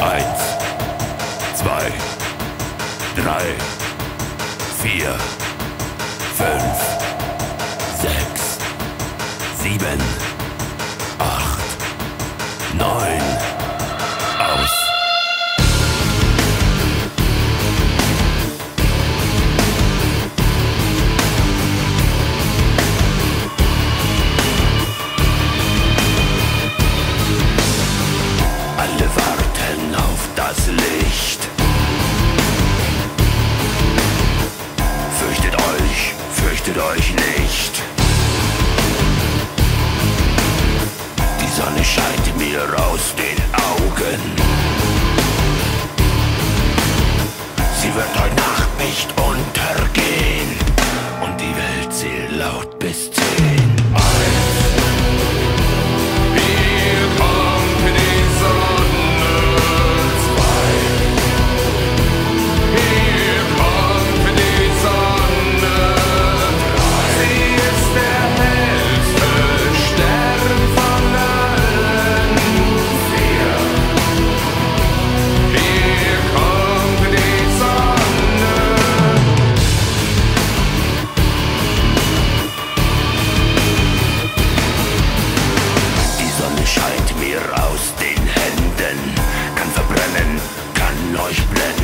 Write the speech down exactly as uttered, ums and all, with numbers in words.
Eins, zwei, drei, vier, fünf, sechs, sieben, acht, neun. Aus. Alle warten auf das Licht. Fürchtet euch, fürchtet euch nicht. Die Sonne scheint mir aus den Augen. Sie wird heute Nacht nicht untergehen. Und die Welt zählt laut bis zehn. Scheint mir aus den Händen, kann verbrennen, kann euch blenden.